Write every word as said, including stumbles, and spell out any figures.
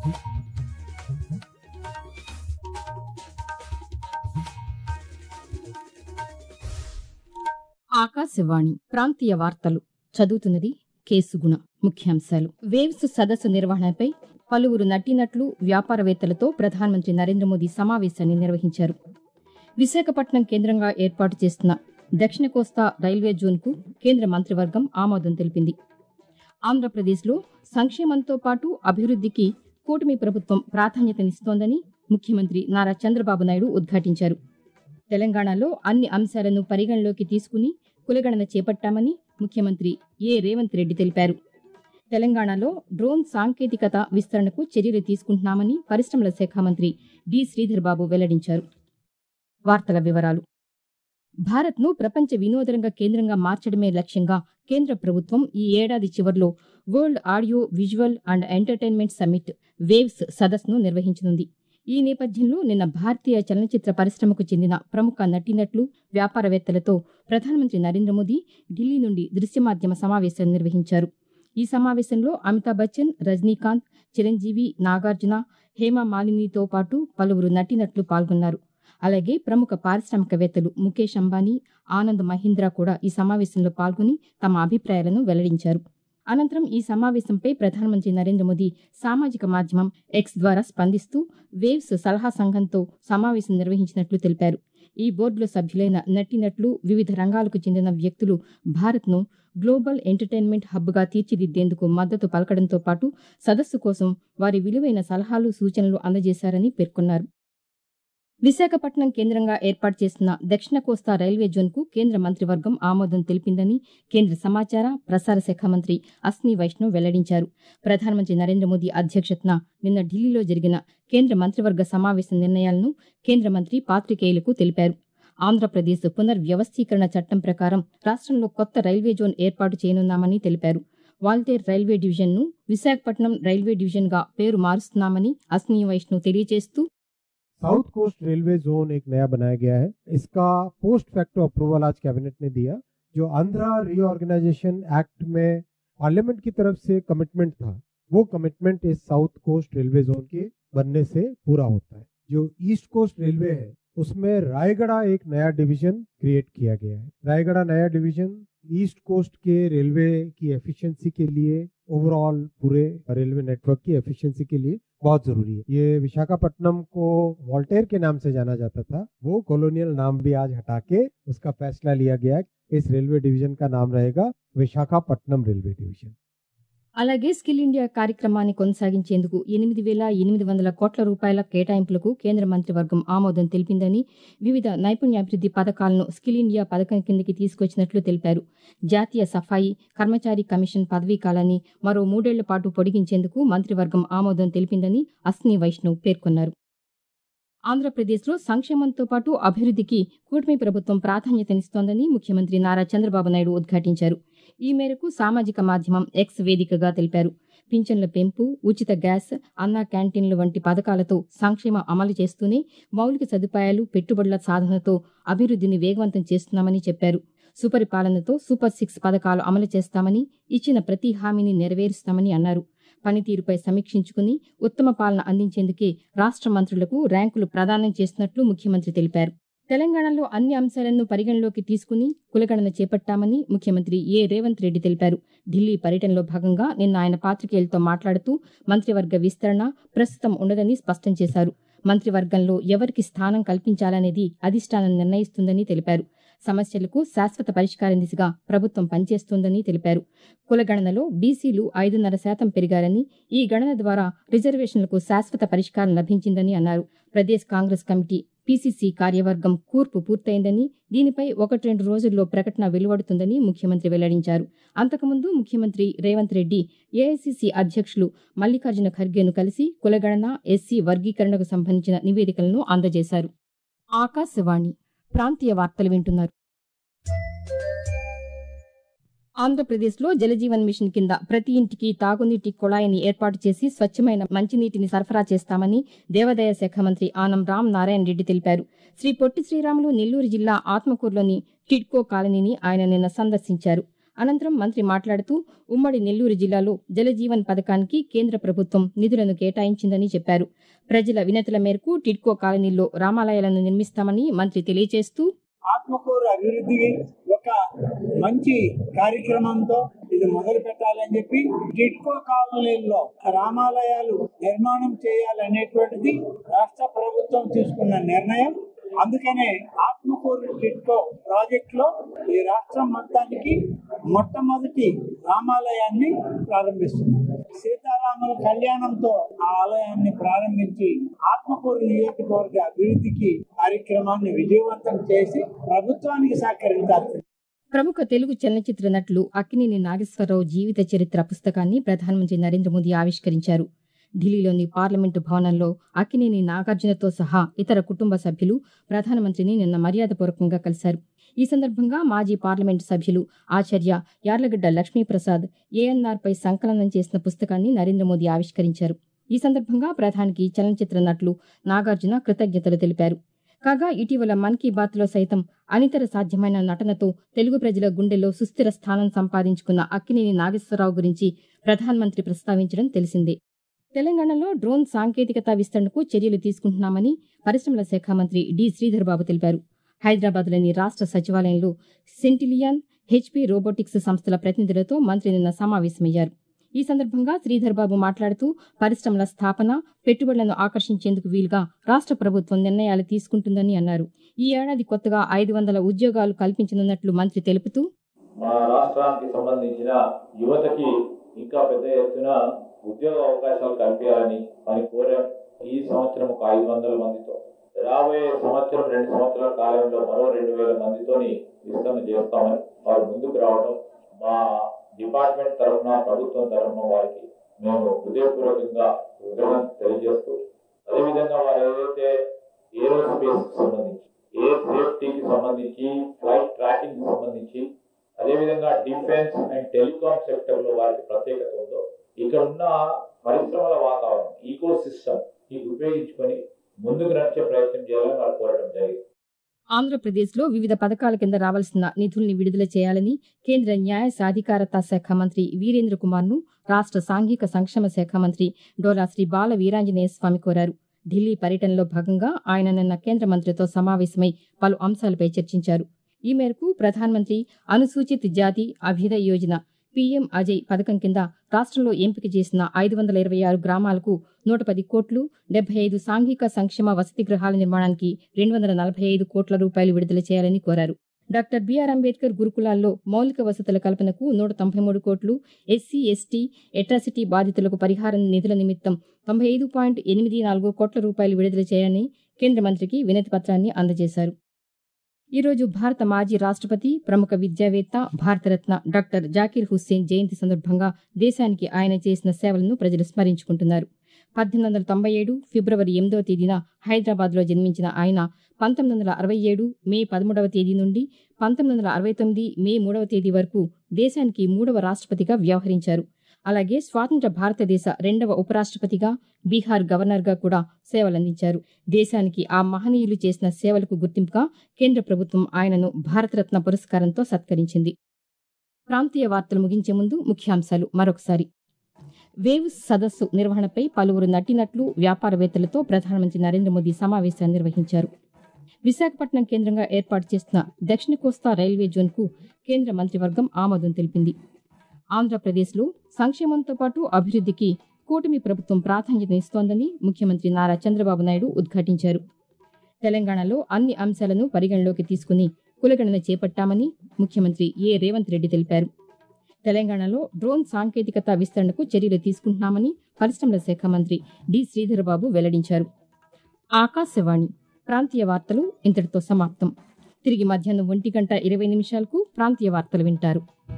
ఆకాశవాణి ప్రాంతీయ వార్తలు చదువుతున్నది కేసుగుణ. ముఖ్యాంశాలు. వేవ్స్ సదస్సు నిర్వహణపై పలువురు నటీనటులు, వ్యాపారవేత్తలతో ప్రధానమంత్రి నరేంద్ర మోదీ సమావేశాన్ని నిర్వహించారు. విశాఖపట్నం కేంద్రంగా ఏర్పాటు చేస్తున్న దక్షిణ కోస్తా రైల్వే జోన్కు కేంద్ర మంత్రివర్గం ఆమోదం తెలిపింది. ఆంధ్రప్రదేశ్లో సంక్షేమంతో పాటు అభివృద్ధికి కూటమి ప్రభుత్వం ప్రాధాన్యతనిస్తోందని ముఖ్యమంత్రి నారా చంద్రబాబు నాయుడు ఉద్ఘాటించారు. తెలంగాణలో అన్ని అంశాలను పరిగణలోకి తీసుకుని కులగణన చేపట్టామని ముఖ్యమంత్రి ఏ రేవంత్ రెడ్డి తెలిపారు. తెలంగాణలో డ్రోన్ సాంకేతికత విస్తరణకు చర్యలు తీసుకుంటున్నామని పరిశ్రమల శాఖ మంత్రి డి శ్రీధర్ బాబు వెల్లడించారు. వార్తల వివరాలు. భారత్ను ప్రపంచ వినోదరంగ కేంద్రంగా మార్చడమే లక్ష్యంగా కేంద్ర ప్రభుత్వం ఈ ఏడాది చివర్లో world audio visual and entertainment summit waves సదస్సును నిర్వహించనుంది. ఈ నేపథ్యంలో నిన్న భారతీయ చలనచిత్ర పరిశ్రమకు చెందిన ప్రముఖ నటీనటులు, వ్యాపారవేత్తలతో ప్రధానమంత్రి నరేంద్ర మోదీ ఢిల్లీ నుండి దృశ్యమాధ్యమ సమావేశం నిర్వహించారు. ఈ సమావేశంలో అమితాబ్ బచ్చన్, రజనీకాంత్, చిరంజీవి, నాగార్జున, హేమా మాలినీతో పాటు పలువురు నటీనటులు పాల్గొన్నారు. అలాగే ప్రముఖ పారిశ్రామికవేత్తలు ముఖేష్ అంబానీ, ఆనంద్ మహీంద్రా కూడా ఈ సమావేశంలో పాల్గొని తమ అభిప్రాయాలను వెల్లడించారు. అనంతరం ఈ సమావేశంపై ప్రధానమంత్రి నరేంద్ర మోదీ సామాజిక మాధ్యమం ఎక్స్ ద్వారా స్పందిస్తూ వేవ్స్ సలహా సంఘంతో సమావేశం నిర్వహించినట్లు తెలిపారు. ఈ బోర్డులో సభ్యులైన నటీనటులు, వివిధ రంగాలకు చెందిన వ్యక్తులు భారత్ను గ్లోబల్ ఎంటర్టైన్మెంట్ హబ్గా తీర్చిదిద్దేందుకు మద్దతు పలకడంతో పాటు సదస్సు కోసం వారి విలువైన సలహాలు, సూచనలు అందజేశారని పేర్కొన్నారు. విశాఖపట్నం కేంద్రంగా ఏర్పాటు చేస్తున్న దక్షిణ కోస్తా రైల్వే జోన్కు కేంద్ర మంత్రివర్గం ఆమోదం తెలిపిందని కేంద్ర సమాచార, ప్రసార శాఖ మంత్రి అశ్విని వైష్ణవ్ వెల్లడించారు. ప్రధానమంత్రి నరేంద్ర మోదీ అధ్యక్షతన నిన్న ఢిల్లీలో జరిగిన కేంద్ర మంత్రివర్గ సమావేశ నిర్ణయాలను కేంద్ర మంత్రి పాత్రికేయులకు తెలిపారు. ఆంధ్రప్రదేశ్ పునర్వ్యవస్థీకరణ చట్టం ప్రకారం రాష్ట్రంలో కొత్త రైల్వే జోన్ ఏర్పాటు చేయనున్నామని తెలిపారు. వాల్తేర్ రైల్వే డివిజన్ను విశాఖపట్నం రైల్వే డివిజన్గా పేరు మారుస్తున్నామని అశ్విని వైష్ణవ్ తెలియజేస్తూ, साउथ कोस्ट रेलवे जोन एक नया बनाया गया है. इसका पोस्ट फैक्टो अप्रूवल आज कैबिनेट ने दिया. जो आंध्रा रीऑर्गेनाइजेशन एक्ट में पार्लियामेंट की तरफ से कमिटमेंट था, वो कमिटमेंट इस साउथ कोस्ट रेलवे जोन के बनने से पूरा होता है. जो ईस्ट कोस्ट रेलवे है उसमें रायगढ़ एक नया डिवीजन क्रिएट किया गया है. रायगढ़ नया डिवीजन ईस्ट कोस्ट के रेलवे की एफिशिएंसी के लिए, ओवरऑल पूरे रेलवे नेटवर्क की एफिशिएंसी के लिए बहुत जरूरी है. ये विशाखापट्टनम को वॉल्टेयर के नाम से जाना जाता था, वो कॉलोनियल नाम भी आज हटा के उसका फैसला लिया गया. इस रेलवे डिवीजन का नाम रहेगा विशाखापट्टनम रेलवे डिवीजन. అలాగే స్కిల్ ఇండియా కార్యక్రమాన్ని కొనసాగించేందుకు ఎనిమిది వేల ఎనిమిది వందల కోట్ల రూపాయల కేటాయింపులకు కేంద్ర మంత్రివర్గం ఆమోదం తెలిపిందని, వివిధ నైపుణ్యాభివృద్ది పథకాలను స్కిల్ ఇండియా పథకం కిందకి తీసుకొచ్చినట్లు తెలిపారు. జాతీయ సఫాయి కర్మచారి కమిషన్ పదవీ కాలాన్ని మరో మూడేళ్ల పాటు పొడిగించేందుకు మంత్రివర్గం ఆమోదం తెలిపిందని అశ్విని వైష్ణవ్ పేర్కొన్నారు. ఆంధ్రప్రదేశ్లో సంక్షేమంతో పాటు అభివృద్ధికి కూటమి ప్రభుత్వం ప్రాధాన్యతనిస్తోందని ముఖ్యమంత్రి నారా చంద్రబాబు నాయుడు ఉద్ఘాటించారు. ఈ మేరకు సామాజిక మాధ్యమం ఎక్స్ వేదికగా తెలిపారు. పింఛన్ల పెంపు, ఉచిత గ్యాస్, అన్నా క్యాంటీన్లు వంటి పథకాలతో సంక్షేమం అమలు చేస్తూనే మౌలిక సదుపాయాలు, పెట్టుబడుల సాధనతో అభివృద్ధిని వేగవంతం చేస్తున్నామని చెప్పారు. సుపరిపాలనతో సూపర్ సిక్స్ పథకాలు అమలు చేస్తామని, ఇచ్చిన ప్రతి హామీని నెరవేరుస్తామని అన్నారు. పనితీరుపై సమీక్షించుకుని ఉత్తమ పాలన అందించేందుకే రాష్ట్ర మంత్రులకు ర్యాంకులు ప్రదానం చేస్తున్నట్లు ముఖ్యమంత్రి తెలిపారు. తెలంగాణలో అన్ని అంశాలను పరిగణలోకి తీసుకుని కులగణన చేపట్టామని ముఖ్యమంత్రి ఏ రేవంత్ రెడ్డి తెలిపారు. ఢిల్లీ పర్యటనలో భాగంగా నిన్న ఆయన పాత్రికేయులతో మాట్లాడుతూ మంత్రివర్గ విస్తరణ ప్రస్తుతం ఉండదని స్పష్టం చేశారు. మంత్రివర్గంలో ఎవరికి స్థానం కల్పించాలనేది అధిష్టానం నిర్ణయిస్తుందని తెలిపారు. సమస్యలకు శాశ్వత పరిష్కారం దిశగా ప్రభుత్వం పనిచేస్తోందని తెలిపారు. కులగణనలో బీసీలు ఐదున్నర శాతం పెరిగారని, ఈ గణన ద్వారా రిజర్వేషన్లకు శాశ్వత పరిష్కారం లభించిందని అన్నారు. ప్రదేశ్ కాంగ్రెస్ కమిటీ పీసీసీ కార్యవర్గం కూర్పు పూర్తయిందని, దీనిపై ఒకటి రెండు రోజుల్లో ప్రకటన వెలువడుతుందని ముఖ్యమంత్రి వెల్లడించారు. అంతకుముందు ముఖ్యమంత్రి రేవంత్ రెడ్డి ఏఐసీసీ అధ్యక్షులు మల్లికార్జున ఖర్గేను కలిసి కులగణన, ఎస్సీ వర్గీకరణకు సంబంధించిన నివేదికలను అందజేశారు. ఆకాశవాణి ప్రాంతీయ వార్తలు వింటున్నారు. ఆంధ్రప్రదేశ్లో జలజీవన్ మిషన్ కింద ప్రతి ఇంటికి తాగునీటి కుళాయిని ఏర్పాటు చేసి స్వచ్ఛమైన మంచినీటిని సరఫరా చేస్తామని దేవాదాయ శాఖ మంత్రి ఆనం రామ్ నారాయణ రెడ్డి తెలిపారు. శ్రీ పొట్టి శ్రీరాములు నెల్లూరు జిల్లా ఆత్మకూరులోని టిడ్కో కాలనీని ఆయన నిన్న సందర్శించారు. అనంతరం మంత్రి మాట్లాడుతూ ఉమ్మడి నెల్లూరు జిల్లాలో జలజీవన్ పథకానికి కేంద్ర ప్రభుత్వం నిధులను కేటాయించిందని చెప్పారు. ప్రజల వినతుల మేరకు టిడ్కో కాలనీల్లో రామాలయాలను నిర్మిస్తామని మంత్రి తెలియజేస్తూ ఆత్మకూరు అభివృద్ధి ఒక మంచి కార్యక్రమంతో ఇది మొదలు పెట్టాలని చెప్పి టిడ్కో కాలనీల్లో రామాలయాలు నిర్మాణం చేయాలనేటువంటిది రాష్ట్ర ప్రభుత్వం తీసుకున్న నిర్ణయం. అందుకనే ఆత్మకూరు టిడ్కో ప్రాజెక్ట్ లో ఈ రాష్ట్రం మొత్తానికి మొట్టమొదటి రామాలయాన్ని ప్రారంభిస్తున్నాం. సీతారాముల కళ్యాణంతో ఆ ఆలయాన్ని ప్రారంభించి ఆత్మకూరు నియోజకవర్గ అభివృద్ధికి కార్యక్రమాన్ని విజయవంతం చేసి ప్రభుత్వానికి సహకరించాల్సింది. ప్రముఖ తెలుగు చలనచిత్ర నటులు అక్కినేని నాగేశ్వరరావు జీవిత చరిత్ర పుస్తకాన్ని ప్రధానమంత్రి నరేంద్ర మోదీ ఆవిష్కరించారు. ఢిల్లీలోని పార్లమెంటు భవనంలో అక్కినేని నాగార్జునతో సహా ఇతర కుటుంబ సభ్యులు ప్రధానమంత్రిని నిన్న మర్యాదపూర్వకంగా కలిశారు. ఈ సందర్భంగా మాజీ పార్లమెంటు సభ్యులు ఆచార్య యార్లగడ్డ లక్ష్మీప్రసాద్ ఏఎన్ఆర్ పై సంకలనం చేసిన పుస్తకాన్ని నరేంద్ర మోదీ ఆవిష్కరించారు. ఈ సందర్భంగా ప్రధానికి చలనచిత్ర నటులు నాగార్జున కృతజ్ఞతలు తెలిపారు. కాగా ఇటీవల మన్ కీ బాత్లో సైతం అనితర సాధ్యమైన నటనతో తెలుగు ప్రజల గుండెల్లో సుస్థిర స్థానం సంపాదించుకున్న అక్కినేని నాగేశ్వరరావు గురించి ప్రధానమంత్రి ప్రస్తావించడం తెలిసిందే. తెలంగాణలో డ్రోన్ సాంకేతికత విస్తరణకు చర్యలు తీసుకుంటున్నామని పరిశ్రమల శాఖ మంత్రి డి శ్రీధర్ బాబు తెలిపారు. హైదరాబాద్లోని రాష్ట్ర సచివాలయంలో సెంటిలియాన్, హెచ్పీ రోబోటిక్స్ సంస్థల ప్రతినిధులతో మంత్రి నిన్న సమావేశమయ్యారు. ఈ సందర్భంగా శ్రీధర్ బాబు మాట్లాడుతూ పరిశ్రమల స్థాపన, పెట్టుబడులను ఆకర్షించేందుకు వీలుగా రాష్ట్ర ప్రభుత్వం నిర్ణయాలు తీసుకుంటుందని అన్నారు. ఈ ఏడాది కొత్తగా ఐదు వందల ఉద్యోగాలు కల్పించనున్నట్లు మంత్రి తెలుపుతూ మా రాష్ట్రానికి సంబంధించిన యువతకి ఇంకా పెద్ద ఎత్తున ఉద్యోగ అవకాశాలు కల్పించాలని అని కోరాం. ఈ సంవత్సరం ఒక ఐదు వందల మందితో, రాబోయే సంవత్సరం రెండు సంవత్సరాల కాలంలో మరో రెండు వేల మందితోని విస్తరణ చేస్తామని వారు ముందుకు రావడం మా డిపార్ట్మెంట్ తరఫున, ప్రభుత్వం తరఫున వారికి మేము హృదయపూర్వకంగా కృతజ్ఞతలు తెలియజేస్తూ, అదేవిధంగా వారు ఏదైతే ఏరోస్పేస్ సంబంధించి, ఎయిర్ సేఫ్టీకి సంబంధించి, ఫ్లైట్ ట్రాకింగ్ సంబంధించి, అదేవిధంగా డిఫెన్స్ అండ్ టెలికాం సెక్టర్ లో వారికి ప్రత్యేకత ఉందో, ఇక్కడ ఉన్న పరిశ్రమల వాతావరణం, ఈకో సిస్టమ్ ఇది ఉపయోగించుకొని ముందుకు నడిచే ప్రయత్నం చేయాలని వారు కోరడం జరిగింది. ఆంధ్రప్రదేశ్లో వివిధ పథకాల కింద రావాల్సిన నిధుల్ని విడుదల చేయాలని కేంద్ర న్యాయ సాధికారత శాఖ మంత్రి వీరేంద్ర కుమార్ను రాష్ట్ర సాంఘిక సంక్షేమ శాఖ మంత్రి డోలా శ్రీ బాల వీరాంజనేయ స్వామి కోరారు. ఢిల్లీ పర్యటనలో భాగంగా ఆయన నిన్న కేంద్ర మంత్రితో సమావేశమై పలు అంశాలపై చర్చించారు. ఈ మేరకు ప్రధానమంత్రి అనుసూచిత జాతి అభ్యుదయ యోజన పీఎం అజయ్ పథకం కింద రాష్ట్రంలో ఎంపిక చేసిన ఐదు వందల ఇరవై ఆరు గ్రామాలకు నూట పది కోట్లు, డెబ్బై ఐదు సాంఘిక సంక్షేమ వసతి గృహాల నిర్మాణానికి రెండు వందల నలభై ఐదు కోట్ల రూపాయలు విడుదల చేయాలని కోరారు. డాక్టర్ బీఆర్ అంబేద్కర్ గురుకులాల్లో మౌలిక వసతుల కల్పనకు నూట తొంభై మూడు కోట్లు, ఎస్సీ ఎస్టీ అట్రాసిటీ బాధితులకు పరిహారం నిధుల నిమిత్తం తొంభై ఐదు పాయింట్ ఎనిమిది నాలుగు కోట్ల రూపాయలు విడుదల చేయాలని కేంద్ర మంత్రికి వినతి పత్రాన్ని అందజేశారు. ఈ రోజు భారత మాజీ రాష్ట్రపతి, ప్రముఖ విద్యావేత్త, భారతరత్న డాక్టర్ జాకీర్ హుస్సేన్ జయంతి సందర్భంగా దేశానికి ఆయన చేసిన సేవలను ప్రజలు స్మరించుకుంటున్నారు. పద్దెనిమిది వందల తొంభై ఏడు ఫిబ్రవరి ఎనిమిదవ తేదీన హైదరాబాద్లో జన్మించిన ఆయన పంతొమ్మిది వందల అరవై ఏడు మే పదమూడవ తేదీ నుండి పంతొమ్మిది వందల అరవై తొమ్మిది మే మూడవ తేదీ వరకు దేశానికి మూడవ రాష్ట్రపతిగా వ్యవహరించారు. అలాగే స్వాతంత్ర్య భారతదేశ రెండవ ఉపరాష్ట్రపతిగా, బీహార్ గవర్నర్గా కూడా సేవలందించారు. దేశానికి ఆ మహనీయులు చేసిన సేవలకు గుర్తింపుగా కేంద్ర ప్రభుత్వం ఆయనను భారతరత్న పురస్కారంతో సత్కరించింది. ప్రాంతీయ వార్తలు ముగించే ముందు ముఖ్యాంశాలు మరొకసారి. వేవ్స్ సదస్సు నిర్వహణపై పలువురు నటీనటులు, వ్యాపారవేత్తలతో ప్రధానమంత్రి నరేంద్ర మోదీ సమావేశాన్ని నిర్వహించారు. విశాఖపట్నం కేంద్రంగా ఏర్పాటు చేసిన దక్షిణ కోస్తా రైల్వే జోన్కు కేంద్ర మంత్రివర్గం ఆమోదం తెలిపింది. ఆంధ్రప్రదేశ్లో సంక్షేమంతో పాటు అభివృద్ధికి కూటమి ప్రభుత్వం ప్రాధాన్యతనిస్తోందని ముఖ్యమంత్రి నారా చంద్రబాబు నాయుడు ఉద్ఘాటించారు. తెలంగాణలో అన్ని అంశాలను పరిగణలోకి తీసుకుని కులగణన చేపట్టామని ముఖ్యమంత్రి ఏ రేవంత్ రెడ్డి తెలిపారు. తెలంగాణలో డ్రోన్ సాంకేతికత విస్తరణకు చర్యలు తీసుకుంటున్నామని పరిశ్రమల శాఖ మంత్రి డి శ్రీధర్ బాబు వెల్లడించారు. ఆకాశవాణి ప్రాంతీయ వార్తలు ఇంతటితో సమాప్తం. తిరిగి మధ్యాహ్నం ఒంటి గంట ఇరవై నిమిషాలకు ప్రాంతీయ వార్తలు వింటారు.